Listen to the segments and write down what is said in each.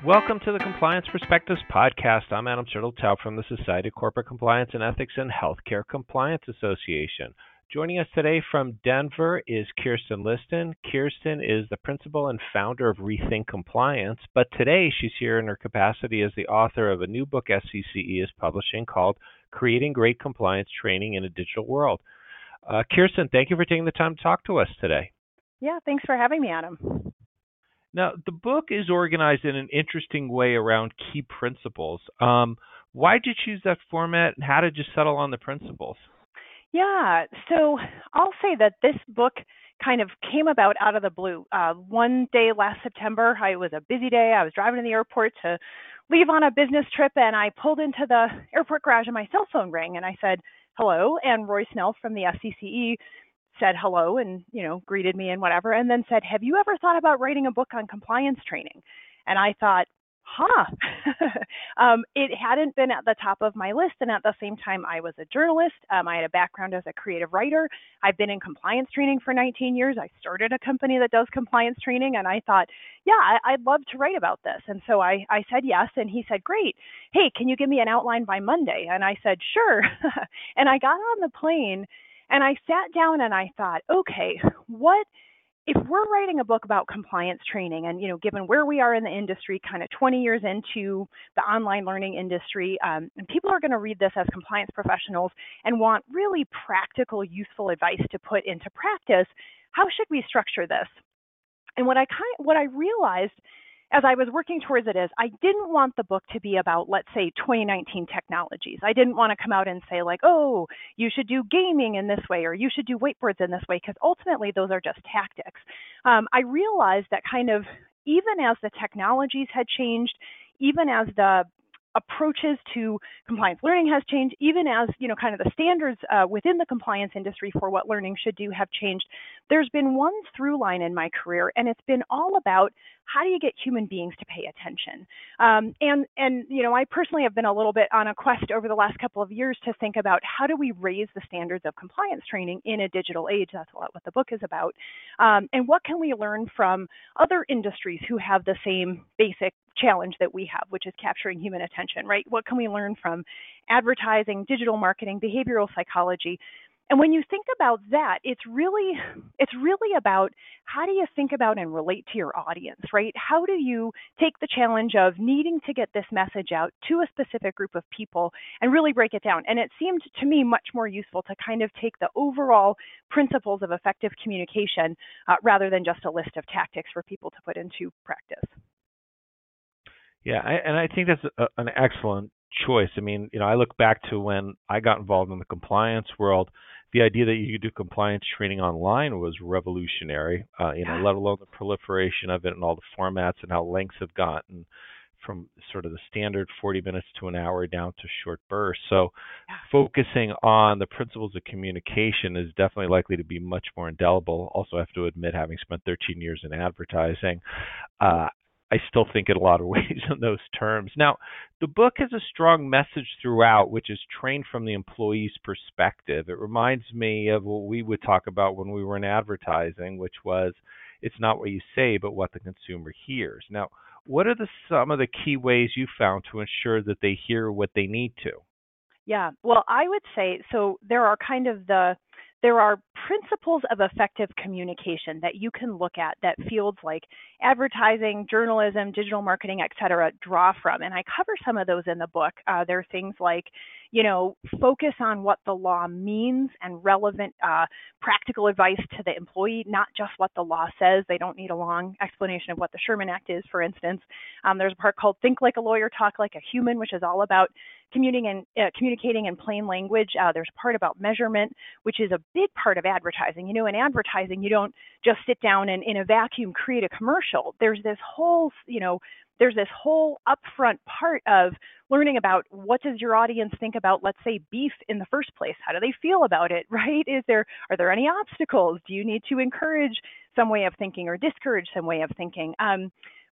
Welcome to the Compliance Perspectives Podcast. I'm Adam Turteltaub from the Society of Corporate Compliance and Ethics and Healthcare Compliance Association. Joining us today from Denver is Kirsten Liston. Kirsten is the principal and founder of Rethink Compliance, but today she's here in her capacity as the author of a new book SCCE is publishing called Creating Great Compliance Training in a Digital World. Kirsten, thank you for taking the time to talk to us today. Yeah, thanks for having me, Adam. Now, the book is organized in an interesting way around key principles. Why did you choose that format, and how did you settle on the principles? Yeah, so I'll say that this book kind of came about out of the blue. One day last September, it was a busy day. I was driving to the airport to leave on a business trip, and I pulled into the airport garage and my cell phone rang, and I said, hello, and Roy Snell from the SCCE said hello and, greeted me and whatever, and then said, have you ever thought about writing a book on compliance training? And I thought, it hadn't been at the top of my list. And at the same time, I was a journalist. I had a background as a creative writer. I've been in compliance training for 19 years. I started a company that does compliance training. And I thought, yeah, I'd love to write about this. And so I said yes. And he said, great. Hey, can you give me an outline by Monday? And I said, sure. And I got on the plane and I sat down and I thought, okay, if we're writing a book about compliance training and, given where we are in the industry, kind of 20 years into the online learning industry, and people are going to read this as compliance professionals and want really practical, useful advice to put into practice, how should we structure this? And what I realized as I was working towards it is I didn't want the book to be about, let's say, 2019 technologies. I didn't want to come out and say like, oh, you should do gaming in this way or you should do whiteboards in this way, because ultimately those are just tactics. I realized that kind of even as the technologies had changed, even as the approaches to compliance learning has changed, even as, kind of the standards within the compliance industry for what learning should do have changed, there's been one through line in my career, and it's been all about how do you get human beings to pay attention? I personally have been a little bit on a quest over the last couple of years to think about how do we raise the standards of compliance training in a digital age. That's a lot what the book is about. And what can we learn from other industries who have the same basic challenge that we have, which is capturing human attention, right? What can we learn from advertising, digital marketing, behavioral psychology? And when you think about that, it's really about how do you think about and relate to your audience, right? How do you take the challenge of needing to get this message out to a specific group of people and really break it down? And it seemed to me much more useful to kind of take the overall principles of effective communication rather than just a list of tactics for people to put into practice. Yeah, I think that's an excellent choice. I mean, I look back to when I got involved in the compliance world. The idea that you could do compliance training online was revolutionary. Let alone the proliferation of it and all the formats and how lengths have gotten from sort of the standard 40 minutes to an hour down to short bursts. So focusing on the principles of communication is definitely likely to be much more indelible. Also, I have to admit, having spent 13 years in advertising, I still think in a lot of ways in those terms. Now, the book has a strong message throughout, which is trained from the employee's perspective. It reminds me of what we would talk about when we were in advertising, which was it's not what you say, but what the consumer hears. Now, what are some of the key ways you found to ensure that they hear what they need to? Yeah, well, I would say, so there are principles of effective communication that you can look at that fields like advertising, journalism, digital marketing, et cetera, draw from. And I cover some of those in the book. There are things like, focus on what the law means and relevant practical advice to the employee, not just what the law says. They don't need a long explanation of what the Sherman Act is, for instance. There's a part called Think Like a Lawyer, Talk Like a Human, which is all about communicating in plain language. There's a part about measurement, which is a big part of advertising. In advertising, you don't just sit down and in a vacuum create a commercial. There's this whole upfront part of learning about what does your audience think about, let's say, beef in the first place. How do they feel about it, right? Are there any obstacles? Do you need to encourage some way of thinking or discourage some way of thinking?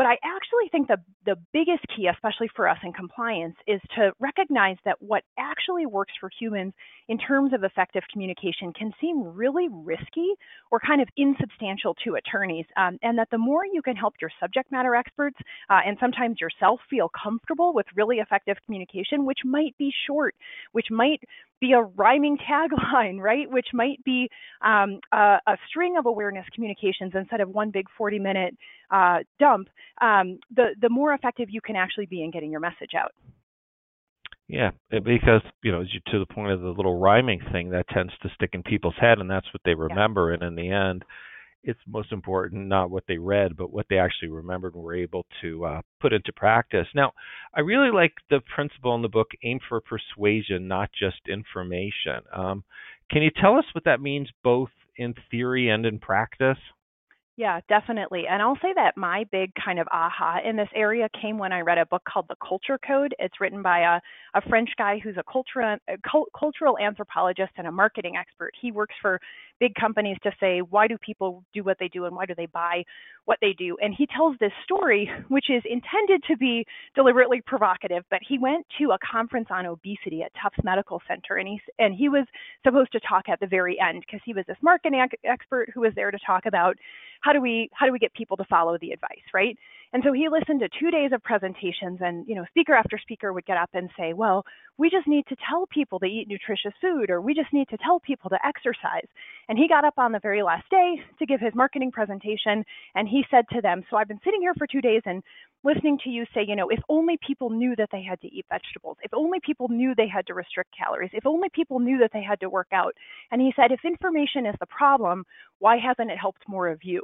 But I actually think the biggest key, especially for us in compliance, is to recognize that what actually works for humans in terms of effective communication can seem really risky or kind of insubstantial to attorneys, and that the more you can help your subject matter experts and sometimes yourself feel comfortable with really effective communication, which might be short, which might be a rhyming tagline, right? Which might be a string of awareness communications instead of one big 40-minute dump, the more effective you can actually be in getting your message out. Yeah, because to the point of the little rhyming thing, that tends to stick in people's head, and that's what they remember. And in the end, it's most important not what they read, but what they actually remembered and were able to put into practice. Now, I really like the principle in the book, aim for persuasion, not just information. Can you tell us what that means both in theory and in practice? Yeah, definitely. And I'll say that my big kind of aha in this area came when I read a book called The Culture Code. It's written by a French guy who's a cultural anthropologist and a marketing expert. He works for big companies to say, why do people do what they do and why do they buy what they do? And he tells this story, which is intended to be deliberately provocative, but he went to a conference on obesity at Tufts Medical Center, and he was supposed to talk at the very end because he was this marketing expert who was there to talk about how do we get people to follow the advice, right? And so he listened to 2 days of presentations, and speaker after speaker would get up and say, well, we just need to tell people to eat nutritious food, or we just need to tell people to exercise. And he got up on the very last day to give his marketing presentation, and he said to them, so I've been sitting here for 2 days and listening to you say, if only people knew that they had to eat vegetables, if only people knew they had to restrict calories, if only people knew that they had to work out. And he said, if information is the problem, why hasn't it helped more of you?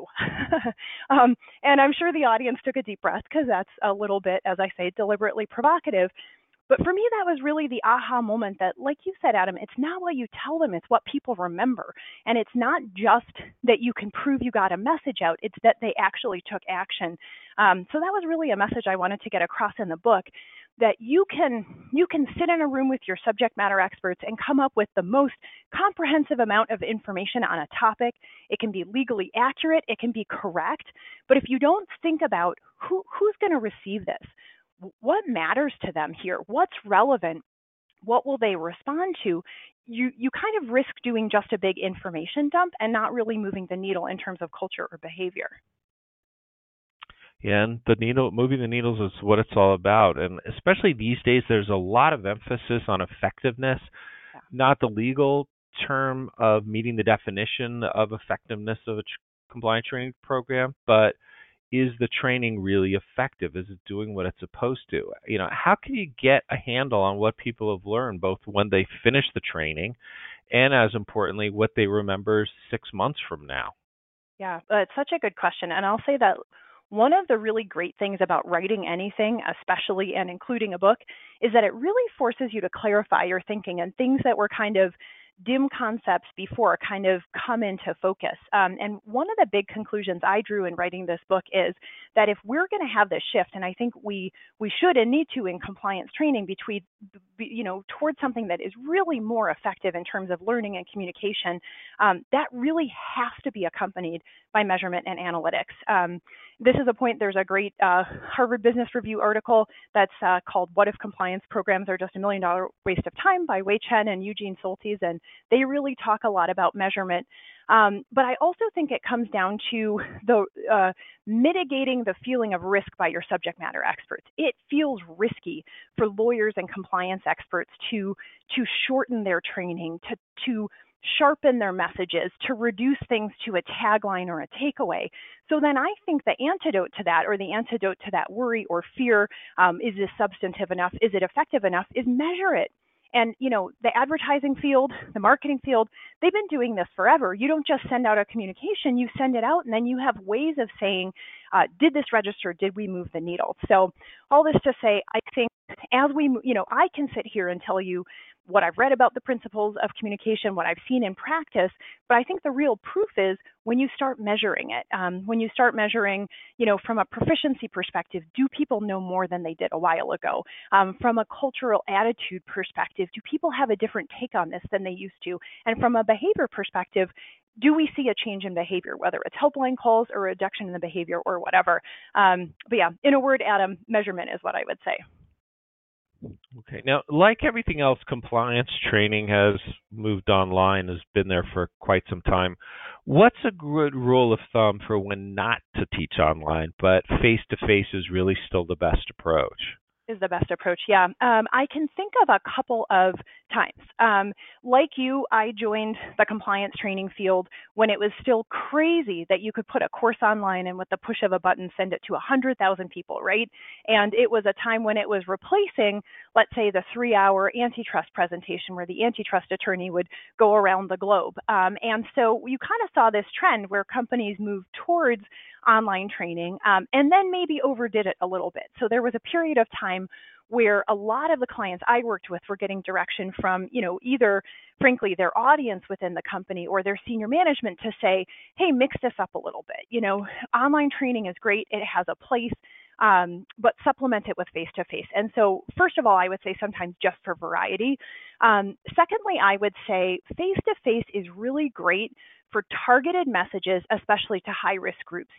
And I'm sure the audience took a deep breath because that's a little bit, as I say, deliberately provocative. But for me, that was really the aha moment that, like you said, Adam, it's not what you tell them, it's what people remember. And it's not just that you can prove you got a message out, it's that they actually took action. So that was really a message I wanted to get across in the book, that you can sit in a room with your subject matter experts and come up with the most comprehensive amount of information on a topic. It can be legally accurate, it can be correct, but if you don't think about who's going to receive this, what matters to them here, what's relevant, what will they respond to, you kind of risk doing just a big information dump and not really moving the needle in terms of culture or behavior. Yeah, and moving the needles is what it's all about. And especially these days, there's a lot of emphasis on effectiveness, not the legal term of meeting the definition of effectiveness of a compliance training program, but is the training really effective? Is it doing what it's supposed to? How can you get a handle on what people have learned, both when they finish the training and, as importantly, what they remember 6 months from now? Yeah, it's such a good question. And I'll say that one of the really great things about writing anything, especially and including a book, is that it really forces you to clarify your thinking, and things that were kind of dim concepts before kind of come into focus. And one of the big conclusions I drew in writing this book is that if we're going to have this shift, and I think we should and need to in compliance training towards something that is really more effective in terms of learning and communication, that really has to be accompanied by measurement and analytics. This is a point, there's a great Harvard Business Review article that's called What If Compliance Programs Are Just a $1 Million Waste of Time by Wei Chen and Eugene Soltis, and they really talk a lot about measurement. But I also think it comes down to the mitigating the feeling of risk by your subject matter experts. It feels risky for lawyers and compliance experts to shorten their training, to sharpen their messages, to reduce things to a tagline or a takeaway. So then I think the antidote to that, or the antidote to that worry or fear, is this substantive enough? Is it effective enough? Is measure it. And, the advertising field, the marketing field, they've been doing this forever. You don't just send out a communication, you send it out, and then you have ways of saying, did this register? Did we move the needle? So all this to say, I think as I can sit here and tell you what I've read about the principles of communication, what I've seen in practice, but I think the real proof is when you start measuring it, when you start measuring, from a proficiency perspective, do people know more than they did a while ago? From a cultural attitude perspective, do people have a different take on this than they used to? And from a behavior perspective, do we see a change in behavior, whether it's helpline calls or a reduction in the behavior or whatever. But yeah, in a word, Adam, measurement is what I would say. Okay. Now, like everything else, compliance training has moved online, has been there for quite some time. What's a good rule of thumb for when not to teach online, but face-to-face is really still the best approach? Is the best approach. Yeah. I can think of a couple of times. Like you, I joined the compliance training field when it was still crazy that you could put a course online and with the push of a button send it to 100,000 people, right? And it was a time when it was replacing, let's say, the 3-hour antitrust presentation where the antitrust attorney would go around the globe. And so you kind of saw this trend where companies moved towards online training and then maybe overdid it a little bit. So there was a period of time where a lot of the clients I worked with were getting direction from, either frankly their audience within the company or their senior management to say, hey, mix this up a little bit. Online training is great. It has a place. But supplement it with face-to-face. And so first of all, I would say sometimes just for variety. Secondly, I would say face-to-face is really great for targeted messages, especially to high-risk groups.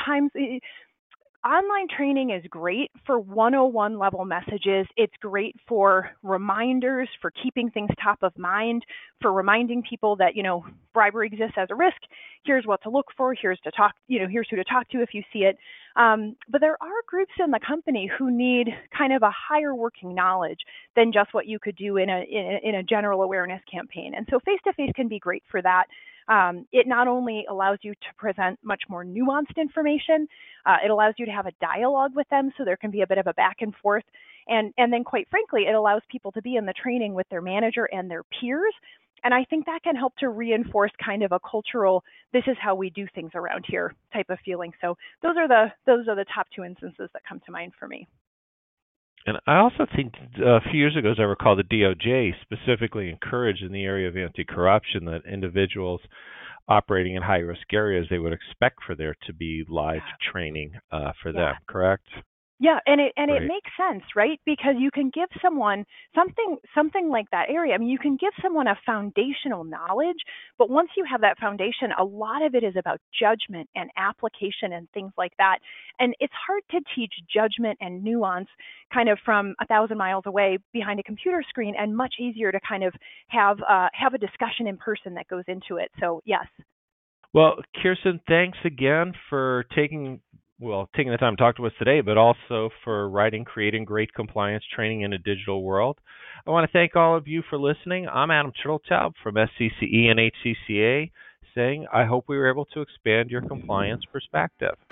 Online training is great for 101 level messages. It's great for reminders, for keeping things top of mind, for reminding people that, bribery exists as a risk. Here's what to look for. Here's who to talk to if you see it. But there are groups in the company who need kind of a higher working knowledge than just what you could do in a general awareness campaign. And so face-to-face can be great for that. It not only allows you to present much more nuanced information, it allows you to have a dialogue with them so there can be a bit of a back and forth. And then quite frankly, it allows people to be in the training with their manager and their peers. And I think that can help to reinforce kind of a cultural, this is how we do things around here type of feeling. So those are the top two instances that come to mind for me. And I also think a few years ago, as I recall, the DOJ specifically encouraged in the area of anti-corruption that individuals operating in high-risk areas, they would expect for there to be live training for them, correct? Yeah, and it makes sense, right? Because you can give someone something like that area. I mean, you can give someone a foundational knowledge, but once you have that foundation, a lot of it is about judgment and application and things like that. And it's hard to teach judgment and nuance kind of from 1,000 miles away behind a computer screen, and much easier to kind of have a discussion in person that goes into it. So yes. Well, Kirsten, thanks again for taking the time to talk to us today, but also for creating great compliance training in a digital world. I want to thank all of you for listening. I'm Adam Turtletaub from SCCE and HCCA saying I hope we were able to expand your compliance perspective.